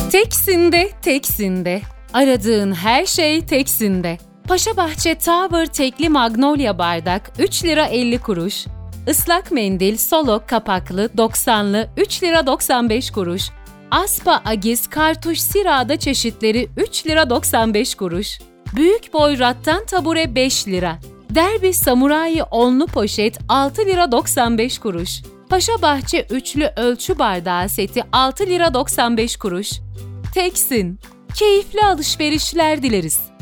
Teksin'de, Teksin'de. Aradığın her şey Teksin'de. Paşabahçe Tower tekli magnolia bardak 3 lira 50 kuruş. Islak mendil solo kapaklı 90'lı 3 lira 95 kuruş. Aspa Agiz kartuş sirada çeşitleri 3 lira 95 kuruş. Büyük boy rattan tabure 5 lira. Derbi Samurai onlu poşet 6 lira 95 kuruş. Paşabahçe üçlü ölçü bardağı seti 6 lira 95 kuruş. Teksin. Keyifli alışverişler dileriz.